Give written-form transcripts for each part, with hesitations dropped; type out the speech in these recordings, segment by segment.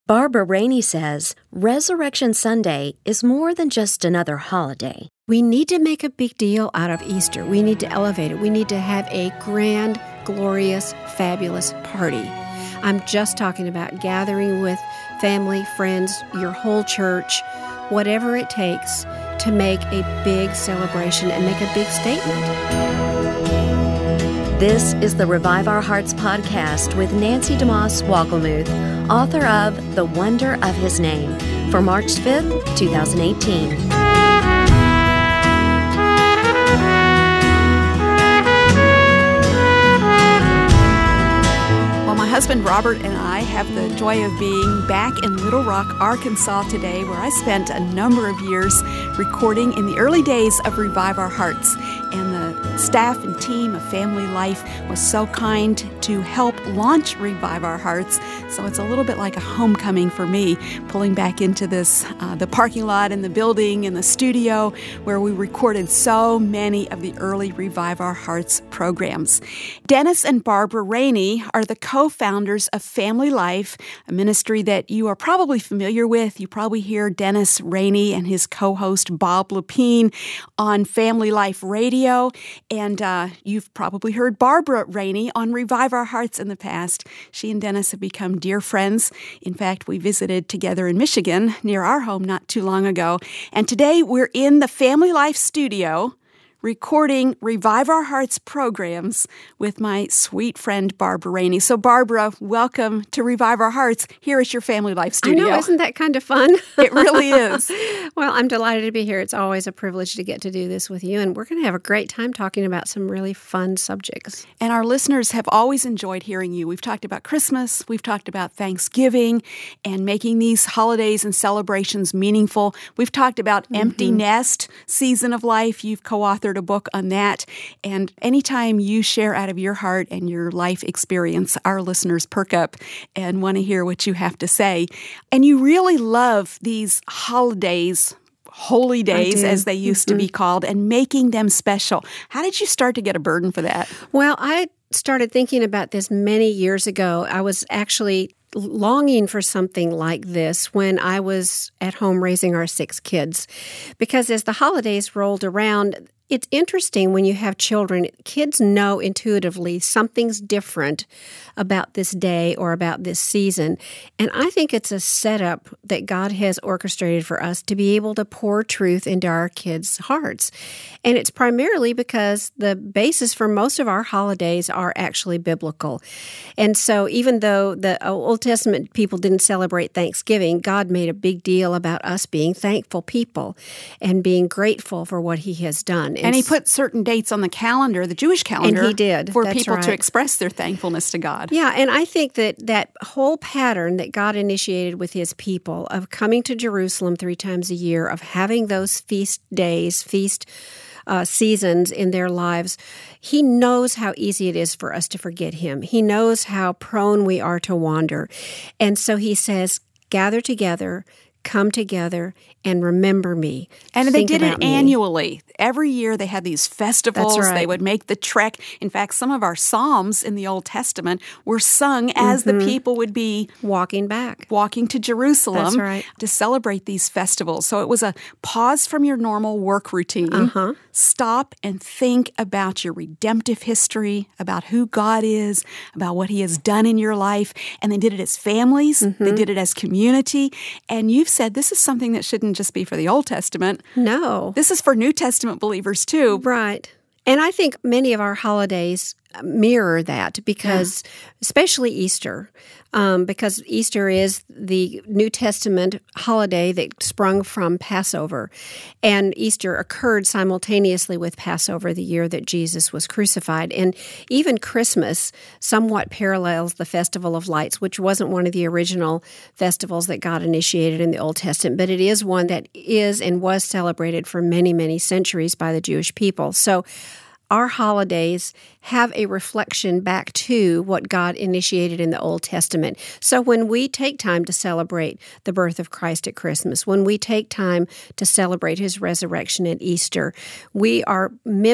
Barbara Rainey says Resurrection Sunday is more than just another holiday. We need to make a big deal out of Easter. We need to elevate it. We need to have a grand, glorious, fabulous party. I'm just talking about gathering with family, friends, your whole church, whatever it takes to make a big celebration and make a big statement. This is the Revive Our Hearts podcast with Nancy DeMoss Wogelmuth, author of The Wonder of His Name, for March 5th, 2018. My husband Robert and I have the joy of being back in Little Rock, Arkansas today, where I spent a number of years recording in the early days of Revive Our Hearts. And the staff and team of Family Life was so kind to help launch Revive Our Hearts. So it's a little bit like a homecoming for me, pulling back into this, the parking lot and the building and the studio where we recorded so many of the early Revive Our Hearts programs. Dennis and Barbara Rainey are the co-founders of Family Life, a ministry that you are probably familiar with. You probably hear Dennis Rainey and his co-host Bob Lepine on Family Life Radio. And you've probably heard Barbara Rainey on Revive Our Hearts in the past. She and Dennis have become dear friends. In fact, we visited together in Michigan near our home not too long ago. And today we're in the Family Life studio recording Revive Our Hearts programs with my sweet friend Barbara Rainey. So Barbara, welcome to Revive Our Hearts here at your Family Life studio. I know, isn't that kind of fun? It really is. Well, I'm delighted to be here. It's always a privilege to get to do this with you, and we're going to have a great time talking about some really fun subjects. And our listeners have always enjoyed hearing you. We've talked about Christmas, we've talked about Thanksgiving, and making these holidays and celebrations meaningful. We've talked about empty nest season of life. You've co-authored a book on that. And anytime you share out of your heart and your life experience, our listeners perk up and want to hear what you have to say. And you really love these holidays, holy days, as they used to be called, and making them special. How did you start to get a burden for that? Well, I started thinking about this many years ago. I was actually longing for something like this when I was at home raising our 6 kids. Because as the holidays rolled around, it's interesting when you have children, kids know intuitively something's different about this day or about this season. And I think it's a setup that God has orchestrated for us to be able to pour truth into our kids' hearts. And it's primarily because the basis for most of our holidays are actually biblical. And so even though the Old Testament people didn't celebrate Thanksgiving, God made a big deal about us being thankful people and being grateful for what He has done. And He put certain dates on the calendar, the Jewish calendar, and He did. For That's people right. to express their thankfulness to God. Yeah, and I think that whole pattern that God initiated with His people of coming to Jerusalem 3 times a year, of having those feast days, seasons in their lives, He knows how easy it is for us to forget Him. He knows how prone we are to wander. And so He says, gather together, come together, and remember me. And they did it annually. Every year they had these festivals. That's right. They would make the trek. In fact, some of our Psalms in the Old Testament were sung as the people would be walking to Jerusalem. That's right. To celebrate these festivals. So it was a pause from your normal work routine. Stop and think about your redemptive history, about who God is, about what He has done in your life. And they did it as families. They did it as community. And you've said this is something that shouldn't just be for the Old Testament. No. This is for New Testament believers too. Right. And I think many of our holidays mirror that because, especially Easter, because Easter is the New Testament holiday that sprung from Passover. And Easter occurred simultaneously with Passover, the year that Jesus was crucified. And even Christmas somewhat parallels the Festival of Lights, which wasn't one of the original festivals that God initiated in the Old Testament, but it is one that is and was celebrated for many, many centuries by the Jewish people. So our holidays have a reflection back to what God initiated in the Old Testament. So when we take time to celebrate the birth of Christ at Christmas, when we take time to celebrate his resurrection at Easter, we are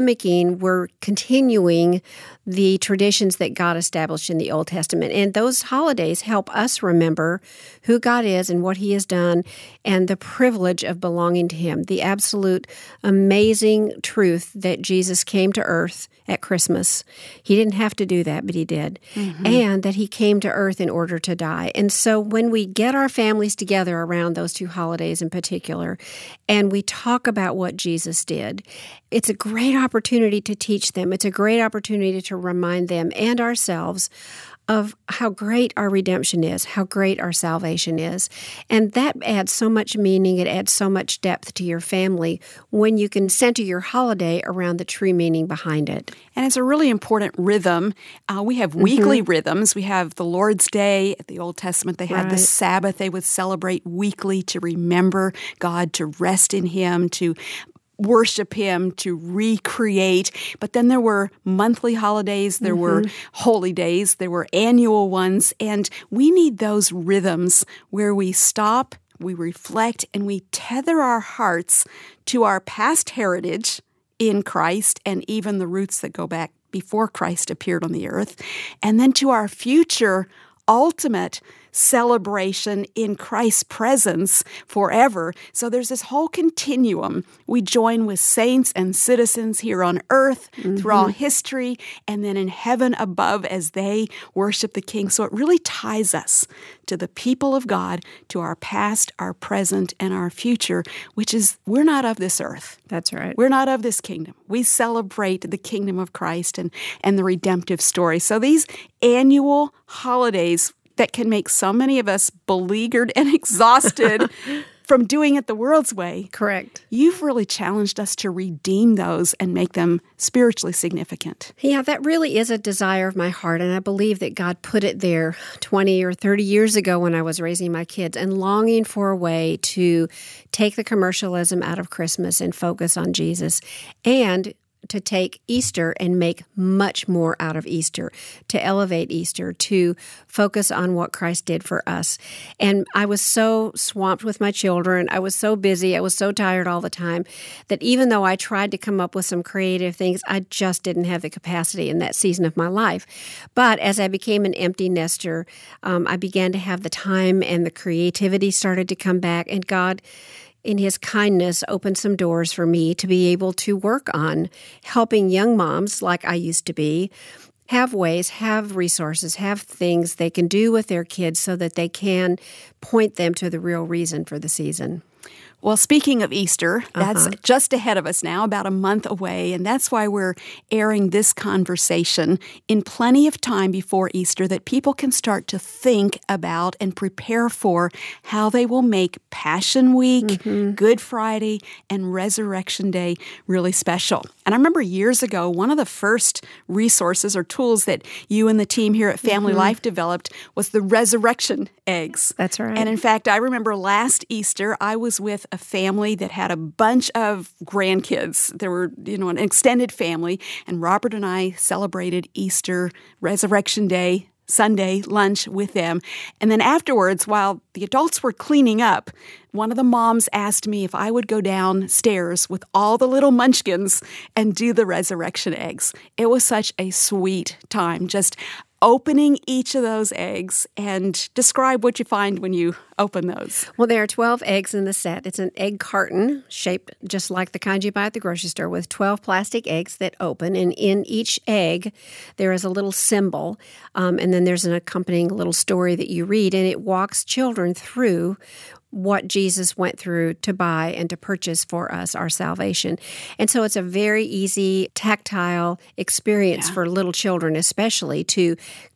we're continuing the traditions that God established in the Old Testament. And those holidays help us remember who God is and what he has done and the privilege of belonging to him, the absolute amazing truth that Jesus came to earth at Christmas. He didn't have to do that, but he did. Mm-hmm. And that he came to earth in order to die. And so when we get our families together around those two holidays in particular, and we talk about what Jesus did, it's a great opportunity to teach them. It's a great opportunity to remind them and ourselves of how great our redemption is, how great our salvation is. And that adds so much meaning, it adds so much depth to your family when you can center your holiday around the true meaning behind it. And it's a really important rhythm. We have weekly rhythms. We have the Lord's Day. At the Old Testament, they had the Sabbath. They would celebrate weekly to remember God, to rest in him, to worship him, to recreate. But then there were monthly holidays, there were holy days, there were annual ones, and we need those rhythms where we stop, we reflect, and we tether our hearts to our past heritage in Christ and even the roots that go back before Christ appeared on the earth, and then to our future ultimate celebration in Christ's presence forever. So there's this whole continuum. We join with saints and citizens here on earth through all history, and then in heaven above as they worship the King. So it really ties us to the people of God, to our past, our present, and our future, which is we're not of this earth. That's right. We're not of this kingdom. We celebrate the kingdom of Christ and the redemptive story. So these annual holidays that can make so many of us beleaguered and exhausted from doing it the world's way. Correct. You've really challenged us to redeem those and make them spiritually significant. Yeah, that really is a desire of my heart, and I believe that God put it there 20 or 30 years ago when I was raising my kids and longing for a way to take the commercialism out of Christmas and focus on Jesus, and to take Easter and make much more out of Easter, to elevate Easter, to focus on what Christ did for us. And I was so swamped with my children. I was so busy. I was so tired all the time that even though I tried to come up with some creative things, I just didn't have the capacity in that season of my life. But as I became an empty nester, I began to have the time and the creativity started to come back, and God, in his kindness, opened some doors for me to be able to work on helping young moms, like I used to be, have ways, have resources, have things they can do with their kids so that they can point them to the real reason for the season. Well, speaking of Easter, that's just ahead of us now, about a month away, and that's why we're airing this conversation in plenty of time before Easter that people can start to think about and prepare for how they will make Passion Week, Good Friday, and Resurrection Day really special. And I remember years ago, one of the first resources or tools that you and the team here at Family Life developed was the resurrection eggs. That's right. And in fact, I remember last Easter, I was with a family that had a bunch of grandkids. There were, an extended family, and Robert and I celebrated Easter, Resurrection Day, Sunday lunch with them. And then afterwards, while the adults were cleaning up, one of the moms asked me if I would go downstairs with all the little munchkins and do the resurrection eggs. It was such a sweet time, just opening each of those eggs, and describe what you find when you open those. Well, there are 12 eggs in the set. It's an egg carton shaped just like the kind you buy at the grocery store with 12 plastic eggs that open. And in each egg, there is a little symbol. And then there's an accompanying little story that you read. And it walks children through what Jesus went through to buy and to purchase for us our salvation. And so it's a very easy, tactile experience for little children especially to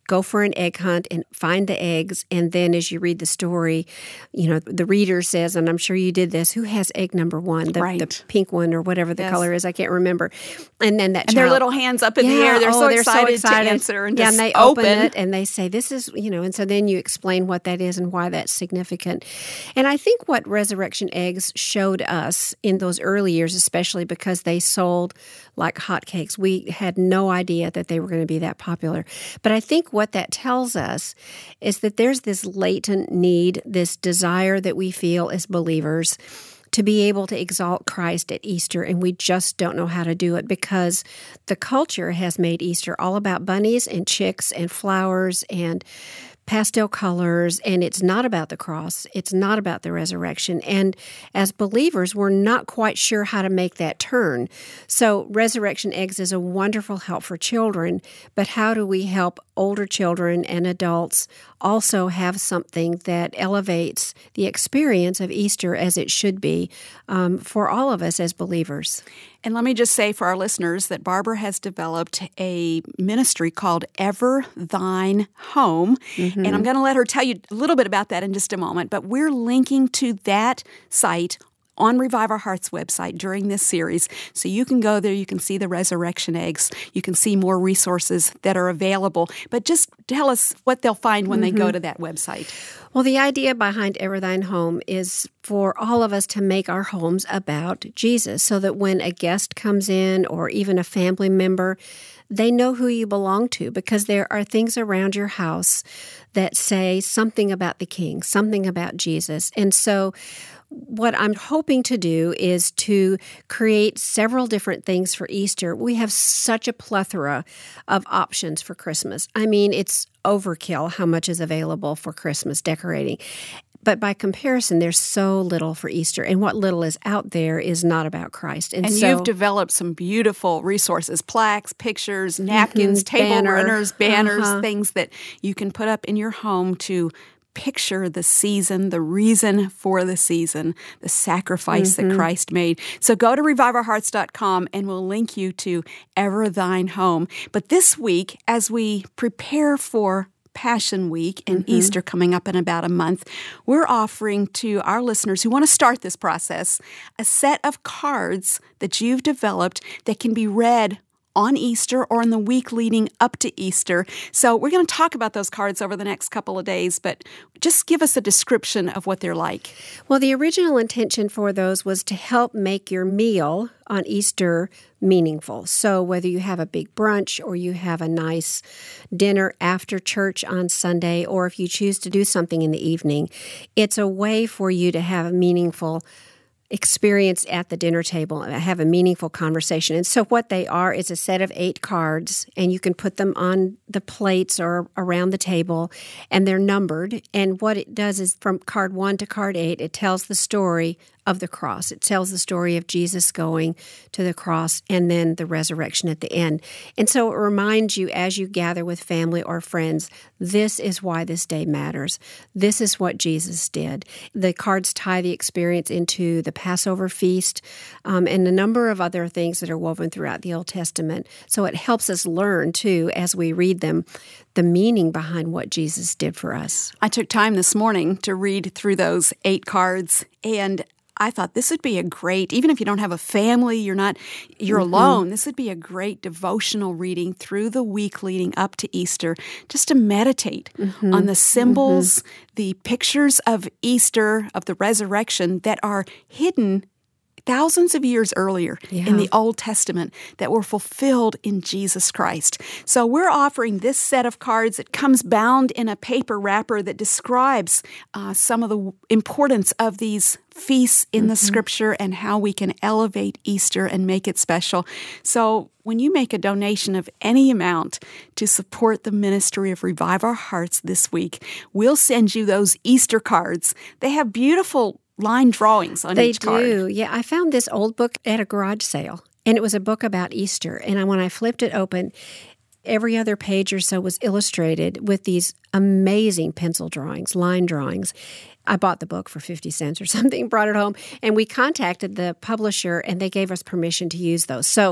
go for an egg hunt and find the eggs. And then as you read the story, the reader says, and I'm sure you did this, who has egg number one, the pink one or whatever the color is, I can't remember. And then that child, their little hands up in the air, they're so excited to answer and just and they open it and they say, this is, and so then you explain what that is and why that's significant. And I think what Resurrection Eggs showed us in those early years, especially because they sold like hotcakes, we had no idea that they were going to be that popular. But I think what that tells us is that there's this latent need, this desire that we feel as believers to be able to exalt Christ at Easter, and we just don't know how to do it because the culture has made Easter all about bunnies and chicks and flowers and pastel colors, and it's not about the cross. It's not about the resurrection. And as believers, we're not quite sure how to make that turn. So Resurrection Eggs is a wonderful help for children, but how do we help older children and adults also have something that elevates the experience of Easter as it should be for all of us as believers? And let me just say for our listeners that Barbara has developed a ministry called Ever Thine Home. Mm-hmm. And I'm going to let her tell you a little bit about that in just a moment. But we're linking to that site on Revive Our Hearts website during this series. So you can go there, you can see the Resurrection Eggs, you can see more resources that are available. But just tell us what they'll find when they go to that website. Well, the idea behind Ever Thine Home is for all of us to make our homes about Jesus so that when a guest comes in or even a family member, they know who you belong to because there are things around your house that say something about the King, something about Jesus. And so what I'm hoping to do is to create several different things for Easter. We have such a plethora of options for Christmas. I mean, it's overkill how much is available for Christmas decorating. But by comparison, there's so little for Easter. And what little is out there is not about Christ. And so, you've developed some beautiful resources, plaques, pictures, napkins, table runners, banners, things that you can put up in your home to picture the season, the reason for the season, the sacrifice that Christ made. So go to reviveourhearts.com and we'll link you to Ever Thine Home. But this week, as we prepare for Passion Week and Easter coming up in about a month, we're offering to our listeners who want to start this process a set of cards that you've developed that can be read on Easter or in the week leading up to Easter. So we're going to talk about those cards over the next couple of days, but just give us a description of what they're like. Well, the original intention for those was to help make your meal on Easter meaningful. So whether you have a big brunch or you have a nice dinner after church on Sunday, or if you choose to do something in the evening, it's a way for you to have a meaningful experience at the dinner table and have a meaningful conversation. And so what they are is a set of 8 cards, and you can put them on the plates or around the table, and they're numbered. And what it does is from card 1 to card 8, it tells the story of the cross. It tells the story of Jesus going to the cross and then the resurrection at the end. And so it reminds you as you gather with family or friends, this is why this day matters. This is what Jesus did. The cards tie the experience into the Passover feast and a number of other things that are woven throughout the Old Testament. So it helps us learn, too, as we read them, the meaning behind what Jesus did for us. I took time this morning to read through those 8 cards, and I thought this would be a great, even if you don't have a family, you're alone, this would be a great devotional reading through the week leading up to Easter, just to meditate on the symbols, the pictures of Easter, of the resurrection that are hidden thousands of years earlier in the Old Testament that were fulfilled in Jesus Christ. So we're offering this set of cards that comes bound in a paper wrapper that describes some of the importance of these feasts in the Scripture and how we can elevate Easter and make it special. So when you make a donation of any amount to support the ministry of Revive Our Hearts this week, we'll send you those Easter cards. They have beautiful line drawings on each card. They do. Yeah, I found this old book at a garage sale, and it was a book about Easter. And when I flipped it open, every other page or so was illustrated with these amazing pencil drawings, line drawings. I bought the book for 50 cents or something, brought it home, and we contacted the publisher, and they gave us permission to use those. So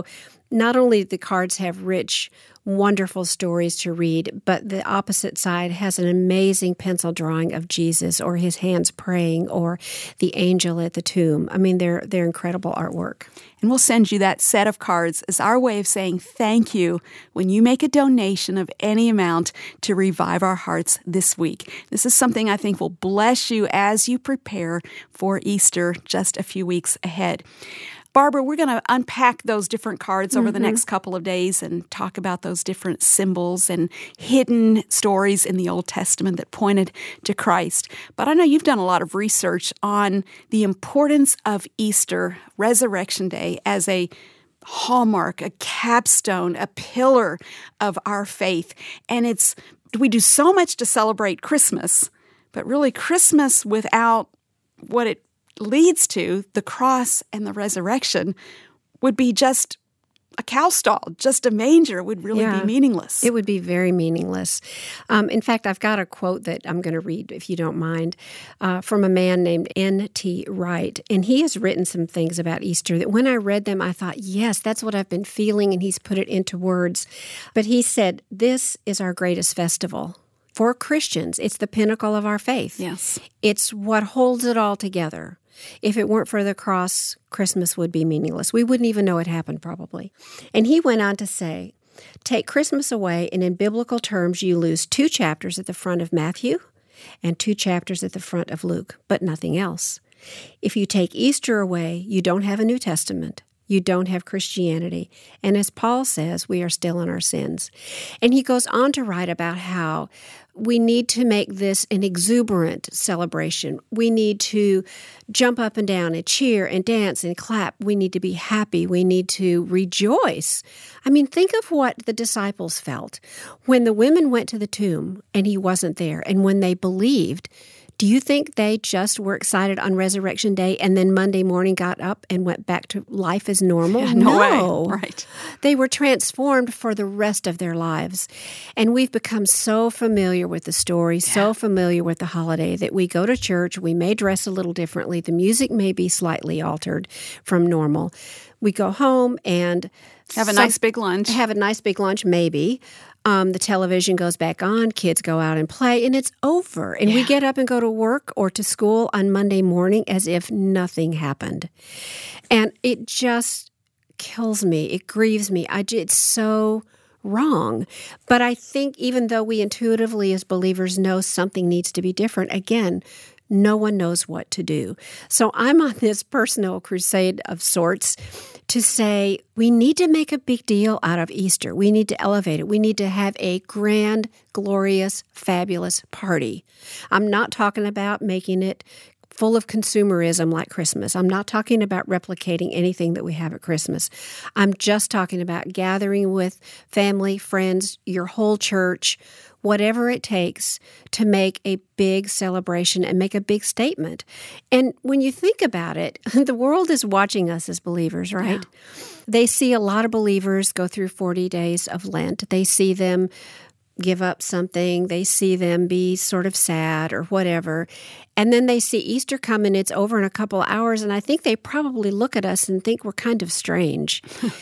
not only do the cards have rich, wonderful stories to read, but the opposite side has an amazing pencil drawing of Jesus or his hands praying or the angel at the tomb. I mean, they're incredible artwork. And we'll send you that set of cards as our way of saying thank you when you make a donation of any amount to Revive Our Hearts this week. This is something I think will bless you as you prepare for Easter just a few weeks ahead. Barbara, we're going to unpack those different cards over the next couple of days and talk about those different symbols and hidden stories in the Old Testament that pointed to Christ. But I know you've done a lot of research on the importance of Easter, Resurrection Day, as a hallmark, a capstone, a pillar of our faith. And we do so much to celebrate Christmas, but really Christmas without what it leads to, the cross and the resurrection, would be just a cow stall, just a manger, would really be meaningless. It would be very meaningless. In fact, I've got a quote that I'm going to read, if you don't mind, from a man named N.T. Wright. And he has written some things about Easter that when I read them, I thought, yes, that's what I've been feeling, and he's put it into words. But he said, "This is our greatest festival. For Christians, it's the pinnacle of our faith. Yes. It's what holds it all together. If it weren't for the cross, Christmas would be meaningless. We wouldn't even know it happened, probably." And he went on to say, "Take Christmas away, and in biblical terms, you lose 2 chapters at the front of Matthew and 2 chapters at the front of Luke, but nothing else. If you take Easter away, you don't have a New Testament. You don't have Christianity. And as Paul says, we are still in our sins." And he goes on to write about how we need to make this an exuberant celebration. We need to jump up and down and cheer and dance and clap. We need to be happy. We need to rejoice. I mean, think of what the disciples felt when the women went to the tomb and he wasn't there, and when they believed. Do you think they just were excited on Resurrection Day and then Monday morning got up and went back to life as normal? Yeah, no way. Right. They were transformed for the rest of their lives. And we've become so familiar with the story, so familiar with the holiday that we go to church, we may dress a little differently, the music may be slightly altered from normal. We go home and have a nice big lunch. Have a nice big lunch, maybe. The television goes back on, kids go out and play, and it's over. And we get up and go to work or to school on Monday morning as if nothing happened. And it just kills me. It grieves me. It's so wrong. But I think even though we intuitively as believers know something needs to be different, again, no one knows what to do. So I'm on this personal crusade of sorts to say we need to make a big deal out of Easter. We need to elevate it. We need to have a grand, glorious, fabulous party. I'm not talking about making it full of consumerism like Christmas. I'm not talking about replicating anything that we have at Christmas. I'm just talking about gathering with family, friends, your whole church, whatever it takes to make a big celebration and make a big statement. And when you think about it, the world is watching us as believers, right? Yeah. They see a lot of believers go through 40 days of Lent. They see them give up something. They see them be sort of sad or whatever. And then they see Easter come and it's over in a couple of hours. And I think they probably look at us and think we're kind of strange.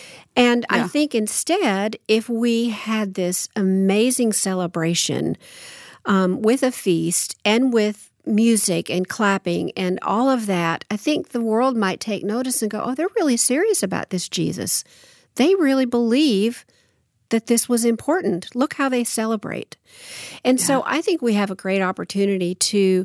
And I think instead, if we had this amazing celebration with a feast and with music and clapping and all of that, I think the world might take notice and go, oh, they're really serious about this Jesus. They really believe that this was important. Look how they celebrate. And so I think we have a great opportunity to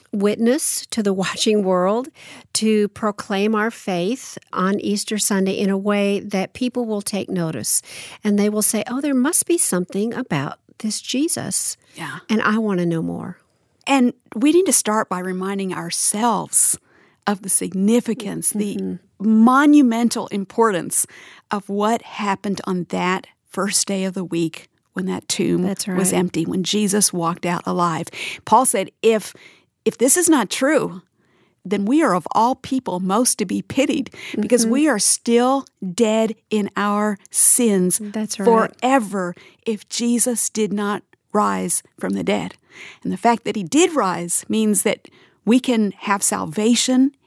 witness to the watching world, to proclaim our faith on Easter Sunday in a way that people will take notice. And they will say, oh, there must be something about this Jesus. Yeah. And I want to know more. And we need to start by reminding ourselves of the significance, the monumental importance of what happened on that first day of the week when that tomb was empty, when Jesus walked out alive. Paul said, if this is not true, then we are of all people most to be pitied because we are still dead in our sins forever if Jesus did not rise from the dead. And the fact that he did rise means that we can have salvation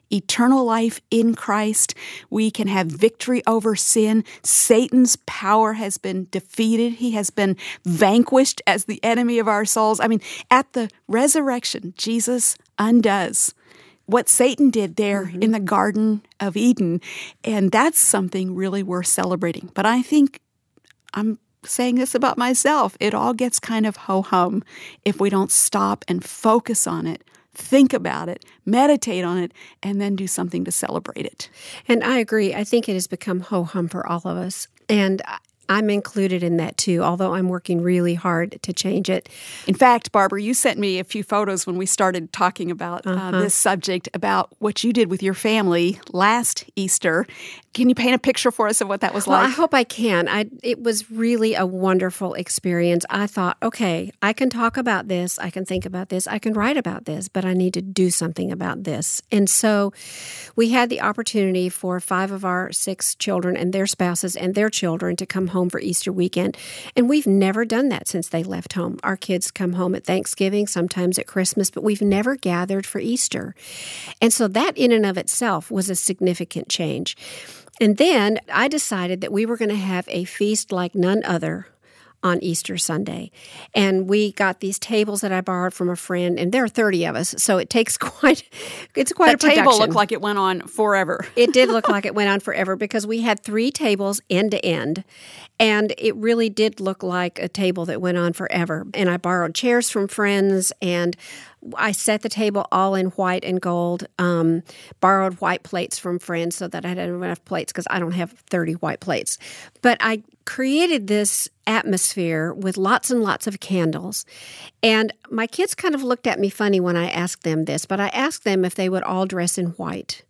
eternal life in Christ. We can have victory over sin. Satan's power has been defeated. He has been vanquished as the enemy of our souls. I mean, at the resurrection, Jesus undoes what Satan did there in the Garden of Eden. And that's something really worth celebrating. But I think I'm saying this about myself. It all gets kind of ho-hum if we don't stop and focus on it, think about it, meditate on it, and then do something to celebrate it. And I agree. I think it has become ho-hum for all of us. And I'm included in that too, although I'm working really hard to change it. In fact, Barbara, you sent me a few photos when we started talking about this subject, about what you did with your family last Easter. Can you paint a picture for us of what that was like? Well, I hope I can. It was really a wonderful experience. I thought, okay, I can talk about this, I can think about this, I can write about this, but I need to do something about this. And so we had the opportunity for 5 of our 6 children and their spouses and their children to come home for Easter weekend. And we've never done that since they left home. Our kids come home at Thanksgiving, sometimes at Christmas, but we've never gathered for Easter. And so that in and of itself was a significant change. And then I decided that we were going to have a feast like none other on Easter Sunday. And we got these tables that I borrowed from a friend, and there are 30 of us, so it's quite a production. The table looked like it went on forever. It did look like it went on forever because we had 3 tables end to end, and it really did look like a table that went on forever. And I borrowed chairs from friends, and I set the table all in white and gold, borrowed white plates from friends so that I had enough plates because I don't have 30 white plates. But I created this atmosphere with lots and lots of candles. And my kids kind of looked at me funny when I asked them this, but I asked them if they would all dress in white.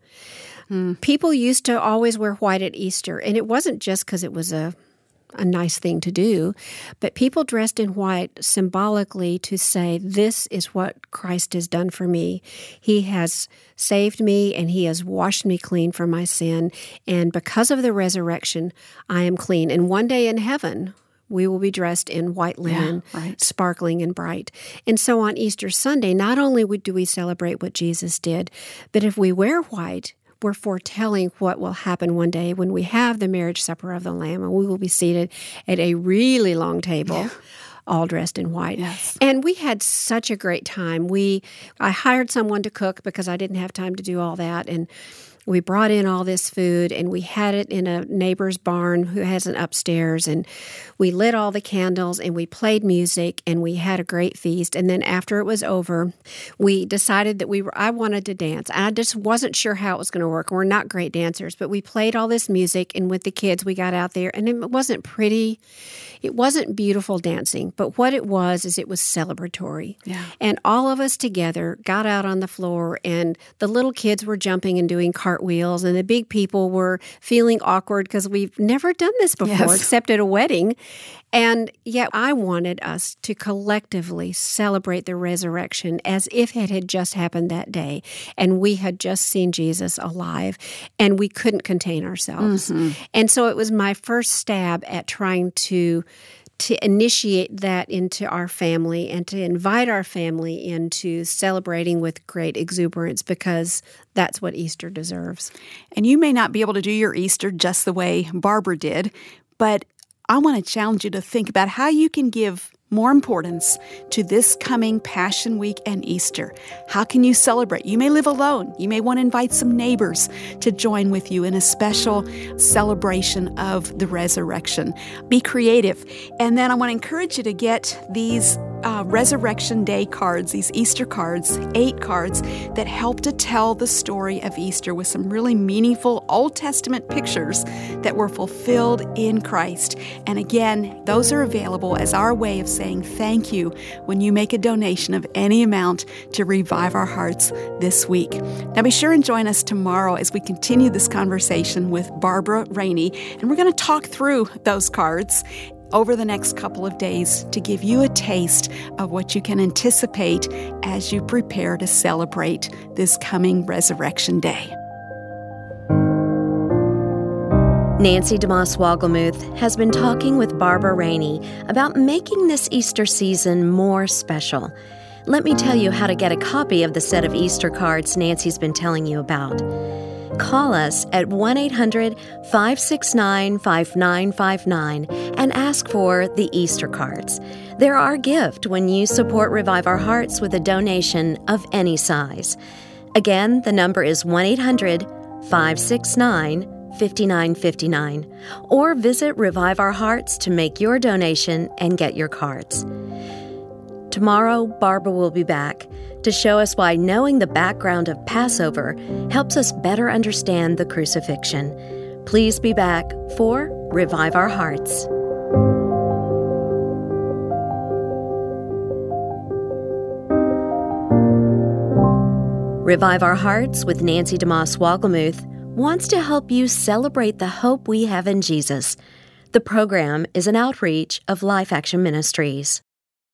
People used to always wear white at Easter, and it wasn't just because it was a nice thing to do, but people dressed in white symbolically to say, this is what Christ has done for me. He has saved me, and He has washed me clean from my sin, and because of the resurrection, I am clean. And one day in heaven, we will be dressed in white linen, sparkling and bright. And so on Easter Sunday, not only do we celebrate what Jesus did, but if we wear white, we're foretelling what will happen one day when we have the marriage supper of the Lamb, and we will be seated at a really long table, all dressed in white. Yes. And we had such a great time. I hired someone to cook because I didn't have time to do all that, and we brought in all this food, and we had it in a neighbor's barn who has an upstairs, and we lit all the candles, and we played music, and we had a great feast. And then after it was over, we decided that I wanted to dance. I just wasn't sure how it was going to work. We're not great dancers, but we played all this music, and with the kids, we got out there, and it wasn't pretty. It wasn't beautiful dancing, but what it was is it was celebratory. Yeah. And all of us together got out on the floor, and the little kids were jumping and doing cartwheels, and the big people were feeling awkward because we've never done this before except at a wedding. And yet I wanted us to collectively celebrate the resurrection as if it had just happened that day, and we had just seen Jesus alive, and we couldn't contain ourselves. And so it was my first stab at trying to initiate that into our family and to invite our family into celebrating with great exuberance, because that's what Easter deserves. And you may not be able to do your Easter just the way Barbara did, but I want to challenge you to think about how you can give more importance to this coming Passion Week and Easter. How can you celebrate? You may live alone. You may want to invite some neighbors to join with you in a special celebration of the resurrection. Be creative. And then I want to encourage you to get these Resurrection Day cards, these Easter cards, 8 cards that help to tell the story of Easter with some really meaningful Old Testament pictures that were fulfilled in Christ. And again, those are available as our way of saying thank you when you make a donation of any amount to Revive Our Hearts this week. Now be sure and join us tomorrow as we continue this conversation with Barbara Rainey, and we're going to talk through those cards over the next couple of days to give you a taste of what you can anticipate as you prepare to celebrate this coming Resurrection Day. Nancy DeMoss Wogelmuth has been talking with Barbara Rainey about making this Easter season more special. let me tell you how to get a copy of the set of Easter cards Nancy's been telling you about. Call us at 1-800-569-5959 and ask for the Easter cards. They're our gift when you support Revive Our Hearts with a donation of any size. Again, the number is 1-800-569-5959, or visit Revive Our Hearts to make your donation and get your cards. Tomorrow, Barbara will be back to show us why knowing the background of Passover helps us better understand the crucifixion. Please be back for Revive Our Hearts. Revive Our Hearts with Nancy DeMoss Wogelmuth wants to help you celebrate the hope we have in Jesus. The program is an outreach of Life Action Ministries.